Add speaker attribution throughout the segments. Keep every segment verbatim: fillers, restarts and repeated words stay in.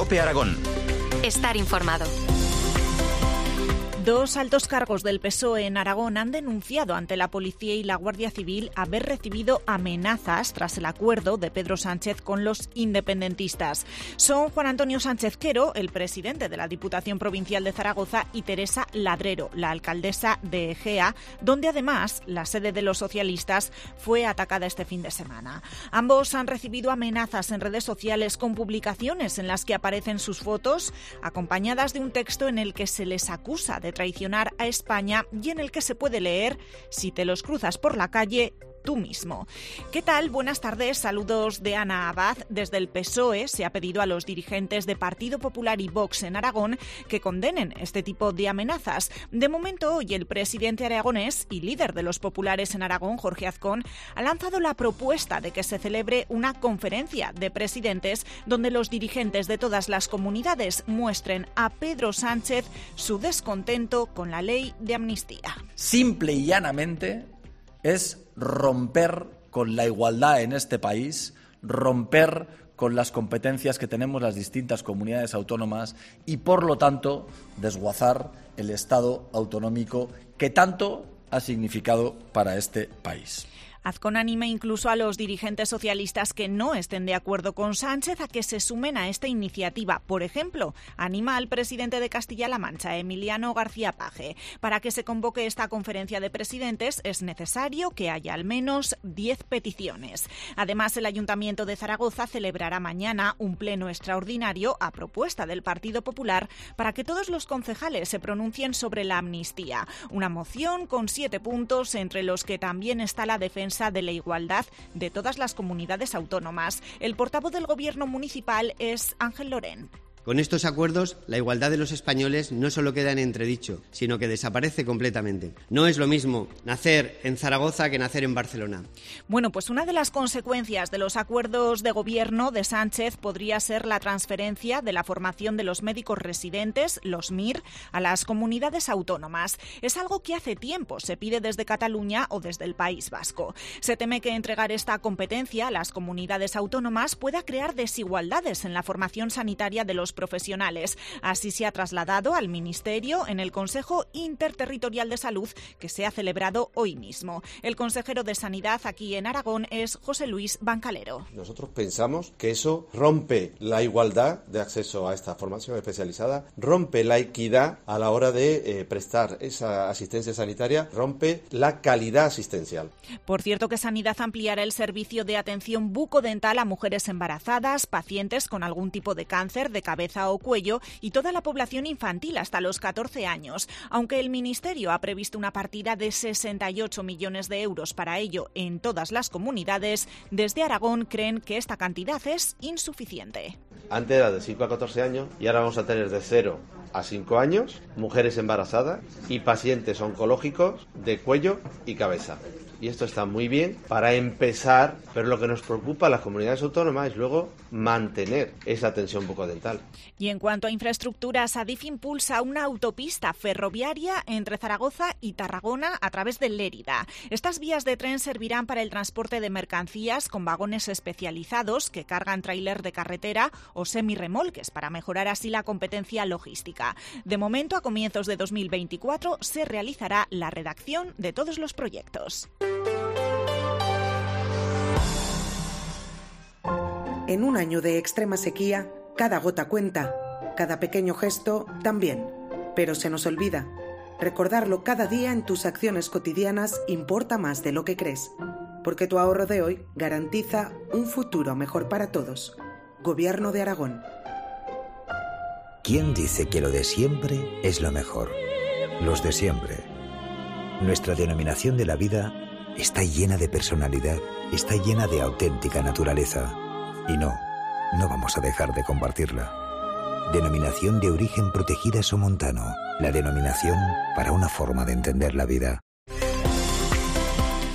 Speaker 1: COPE Aragón.
Speaker 2: Estar informado.
Speaker 3: Dos altos cargos del P S O E en Aragón han denunciado ante la Policía y la Guardia Civil haber recibido amenazas tras el acuerdo de Pedro Sánchez con los independentistas. Son Juan Antonio Sánchez Quero, el presidente de la Diputación Provincial de Zaragoza, y Teresa Ladrero, la alcaldesa de Egea, donde además la sede de los socialistas fue atacada este fin de semana. Ambos han recibido amenazas en redes sociales con publicaciones en las que aparecen sus fotos, acompañadas de un texto en el que se les acusa de traicionar a España y en el que se puede leer: si te los cruzas por la calle, tú mismo. ¿Qué tal? Buenas tardes, saludos de Ana Abad. Desde el P S O E se ha pedido a los dirigentes de Partido Popular y Vox en Aragón que condenen este tipo de amenazas. De momento, hoy el presidente aragonés y líder de los populares en Aragón, Jorge Azcón, ha lanzado la propuesta de que se celebre una conferencia de presidentes donde los dirigentes de todas las comunidades muestren a Pedro Sánchez su descontento con la ley de amnistía.
Speaker 4: Simple y llanamente es romper con la igualdad en este país, romper con las competencias que tenemos las distintas comunidades autónomas y, por lo tanto, desguazar el Estado autonómico que tanto ha significado para este país.
Speaker 3: Azcón anima incluso a los dirigentes socialistas que no estén de acuerdo con Sánchez a que se sumen a esta iniciativa. Por ejemplo, anima al presidente de Castilla-La Mancha, Emiliano García Paje. Para que se convoque esta conferencia de presidentes es necesario que haya al menos diez peticiones. Además, el Ayuntamiento de Zaragoza celebrará mañana un pleno extraordinario a propuesta del Partido Popular para que todos los concejales se pronuncien sobre la amnistía. Una moción con siete puntos, entre los que también está la defensa de la igualdad de todas las comunidades autónomas. El portavoz del Gobierno municipal es Ángel Lorén.
Speaker 5: Con estos acuerdos, la igualdad de los españoles no solo queda en entredicho, sino que desaparece completamente. No es lo mismo nacer en Zaragoza que nacer en Barcelona.
Speaker 3: Bueno, pues una de las consecuencias de los acuerdos de gobierno de Sánchez podría ser la transferencia de la formación de los médicos residentes, los M I R, a las comunidades autónomas. Es algo que hace tiempo se pide desde Cataluña o desde el País Vasco. Se teme que entregar esta competencia a las comunidades autónomas pueda crear desigualdades en la formación sanitaria de los profesionales. Así se ha trasladado al Ministerio en el Consejo Interterritorial de Salud que se ha celebrado hoy mismo. El consejero de Sanidad aquí en Aragón es José Luis Bancalero.
Speaker 6: Nosotros pensamos que eso rompe la igualdad de acceso a esta formación especializada, rompe la equidad a la hora de eh, prestar esa asistencia sanitaria, rompe la calidad asistencial.
Speaker 3: Por cierto, que Sanidad ampliará el servicio de atención bucodental a mujeres embarazadas, pacientes con algún tipo de cáncer de cabeza o cuello y toda la población infantil hasta los catorce años. Aunque el Ministerio ha previsto una partida de sesenta y ocho millones de euros para ello en todas las comunidades, desde Aragón creen que esta cantidad es insuficiente.
Speaker 6: Antes era de cinco a catorce años y ahora vamos a tener de cero a cinco años mujeres embarazadas y pacientes oncológicos de cuello y cabeza. Y esto está muy bien para empezar, pero lo que nos preocupa a las comunidades autónomas es luego mantener esa atención bucodental.
Speaker 3: Y en cuanto a infraestructuras, Adif impulsa una autopista ferroviaria entre Zaragoza y Tarragona a través de Lérida. Estas vías de tren servirán para el transporte de mercancías con vagones especializados que cargan tráiler de carretera o semirremolques para mejorar así la competencia logística. De momento, a comienzos de dos mil veinticuatro, se realizará la redacción de todos los proyectos.
Speaker 7: En un año de extrema sequía, cada gota cuenta, cada pequeño gesto también. Pero se nos olvida. Recordarlo cada día en tus acciones cotidianas importa más de lo que crees. Porque tu ahorro de hoy garantiza un futuro mejor para todos. Gobierno de Aragón.
Speaker 8: ¿Quién dice que lo de siempre es lo mejor? Los de siempre. Nuestra denominación de la vida está llena de personalidad, está llena de auténtica naturaleza. Y no, no vamos a dejar de compartirla. Denominación de origen protegida somontano. La denominación para una forma de entender la vida.
Speaker 3: El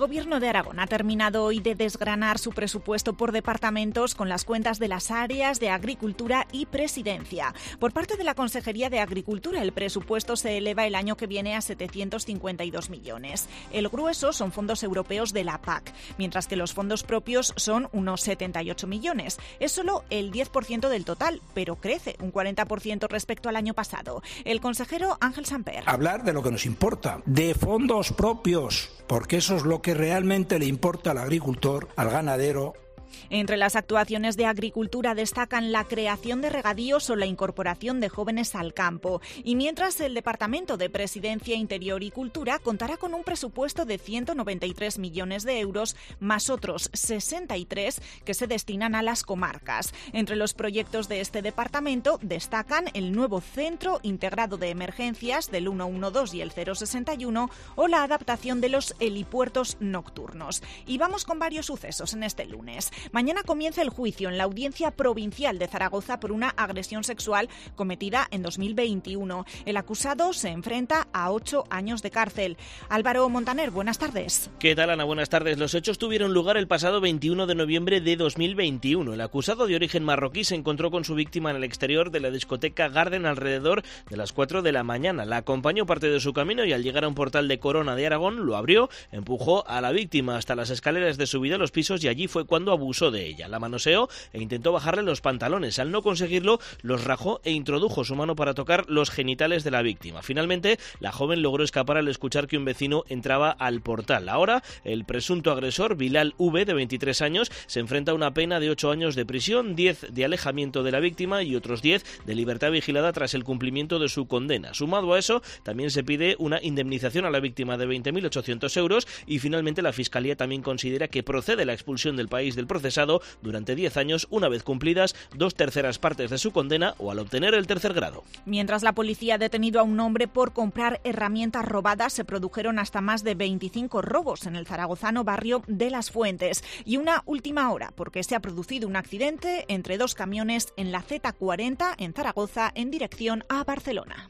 Speaker 3: Gobierno de Aragón ha terminado hoy de desgranar su presupuesto por departamentos con las cuentas de las áreas de Agricultura y Presidencia. Por parte de la Consejería de Agricultura, el presupuesto se eleva el año que viene a setecientos cincuenta y dos millones. El grueso son fondos europeos de la P A C, mientras que los fondos propios son unos setenta y ocho millones. Es solo el diez por ciento del total, pero crece un cuarenta por ciento respecto al año pasado. El consejero Ángel Samper.
Speaker 1: Hablar de lo que nos importa, de fondos propios, porque eso es lo que realmente le importa al agricultor, al ganadero.
Speaker 3: Entre las actuaciones de agricultura destacan la creación de regadíos o la incorporación de jóvenes al campo. Y mientras el Departamento de Presidencia, Interior y Cultura contará con un presupuesto de ciento noventa y tres millones de euros, más otros sesenta y tres que se destinan a las comarcas. Entre los proyectos de este departamento destacan el nuevo Centro Integrado de Emergencias del ciento doce y el cero sesenta y uno o la adaptación de los helipuertos nocturnos. Y vamos con varios sucesos en este lunes. Mañana comienza el juicio en la Audiencia Provincial de Zaragoza por una agresión sexual cometida en dos mil veintiuno. El acusado se enfrenta a ocho años de cárcel. Álvaro Montaner, buenas tardes.
Speaker 9: ¿Qué tal, Ana? Buenas tardes. Los hechos tuvieron lugar el pasado veintiuno de noviembre de dos mil veintiuno. El acusado de origen marroquí se encontró con su víctima en el exterior de la discoteca Garden alrededor de las cuatro de la mañana. La acompañó parte de su camino y al llegar a un portal de Corona de Aragón lo abrió, empujó a la víctima hasta las escaleras de subida a los pisos y allí fue cuando abusó de ella. La manoseó e intentó bajarle los pantalones. Al no conseguirlo, los rajó e introdujo su mano para tocar los genitales de la víctima. Finalmente, la joven logró escapar al escuchar que un vecino entraba al portal. Ahora, el presunto agresor, Bilal V, de veintitrés años, se enfrenta a una pena de ocho años de prisión, diez de alejamiento de la víctima y otros diez de libertad vigilada tras el cumplimiento de su condena. Sumado a eso, también se pide una indemnización a la víctima de veinte mil ochocientos euros y finalmente la Fiscalía también considera que procede la expulsión del país del procesado durante diez años, una vez cumplidas dos terceras partes de su condena o al obtener el tercer grado.
Speaker 3: Mientras la policía ha detenido a un hombre por comprar herramientas robadas, se produjeron hasta más de veinticinco robos en el zaragozano barrio de Las Fuentes. Y una última hora, porque se ha producido un accidente entre dos camiones en la Z cuarenta en Zaragoza en dirección a Barcelona.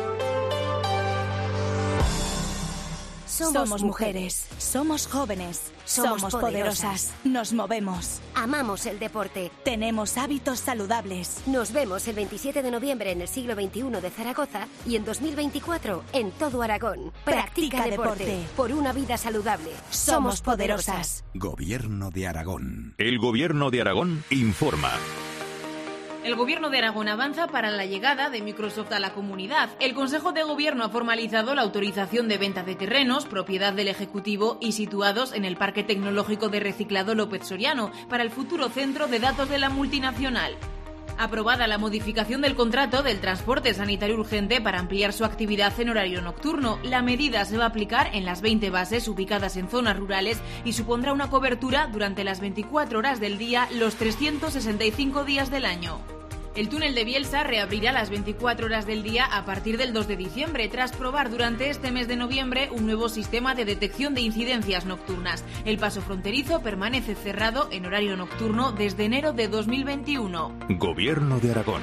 Speaker 10: Somos, somos mujeres, somos jóvenes, somos, somos poderosas, nos movemos,
Speaker 11: amamos el deporte,
Speaker 10: tenemos hábitos saludables.
Speaker 11: Nos vemos el veintisiete de noviembre en el siglo veintiuno de Zaragoza y en dos mil veinticuatro en todo Aragón.
Speaker 10: Practica, Practica deporte, deporte
Speaker 11: por una vida saludable.
Speaker 10: Somos poderosas.
Speaker 12: Gobierno de Aragón. El Gobierno de Aragón informa.
Speaker 13: El Gobierno de Aragón avanza para la llegada de Microsoft a la comunidad. El Consejo de Gobierno ha formalizado la autorización de venta de terrenos, propiedad del Ejecutivo y situados en el Parque Tecnológico de Reciclado López Soriano, para el futuro centro de datos de la multinacional. Aprobada la modificación del contrato del transporte sanitario urgente para ampliar su actividad en horario nocturno. La medida se va a aplicar en las veinte bases ubicadas en zonas rurales y supondrá una cobertura durante las veinticuatro horas del día, los trescientos sesenta y cinco días del año. El túnel de Bielsa reabrirá las veinticuatro horas del día a partir del dos de diciembre, tras probar durante este mes de noviembre un nuevo sistema de detección de incidencias nocturnas. El paso fronterizo permanece cerrado en horario nocturno desde enero de dos mil veintiuno.
Speaker 12: Gobierno de Aragón.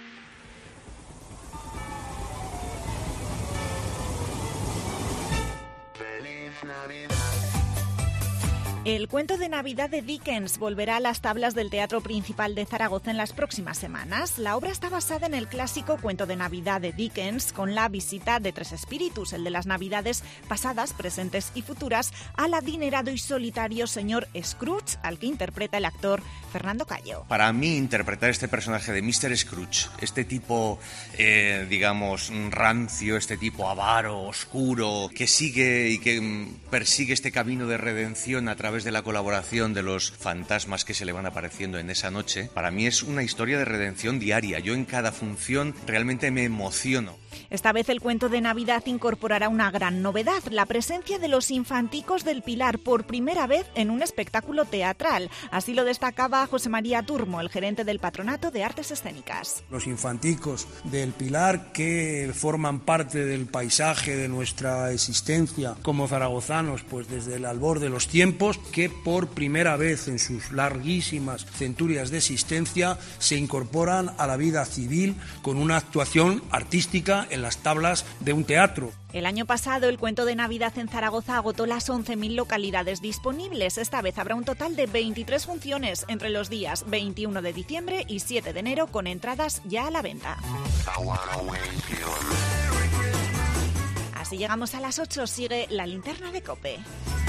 Speaker 3: El cuento de Navidad de Dickens volverá a las tablas del Teatro Principal de Zaragoza en las próximas semanas. La obra está basada en el clásico cuento de Navidad de Dickens, con la visita de tres espíritus, el de las Navidades pasadas, presentes y futuras, al adinerado y solitario señor Scrooge, al que interpreta el actor Fernando Callo.
Speaker 14: Para mí, interpretar este personaje de míster Scrooge, este tipo, eh, digamos, rancio, este tipo avaro, oscuro, que sigue y que persigue este camino de redención a través de la colaboración de los fantasmas que se le van apareciendo en esa noche, para mí es una historia de redención diaria. Yo en cada función realmente me emociono.
Speaker 3: Esta vez el cuento de Navidad incorporará una gran novedad, la presencia de los infanticos del Pilar por primera vez en un espectáculo teatral. Así lo destacaba José María Turmo, el gerente del Patronato de Artes Escénicas.
Speaker 15: Los infanticos del Pilar, que forman parte del paisaje de nuestra existencia como zaragozanos, pues desde el albor de los tiempos, que por primera vez en sus larguísimas centurias de existencia se incorporan a la vida civil con una actuación artística en las tablas de un teatro.
Speaker 3: El año pasado, el cuento de Navidad en Zaragoza agotó las once mil localidades disponibles. Esta vez habrá un total de veintitrés funciones entre los días veintiuno de diciembre y siete de enero, con entradas ya a la venta. Así llegamos a las ocho. Sigue la linterna de COPE.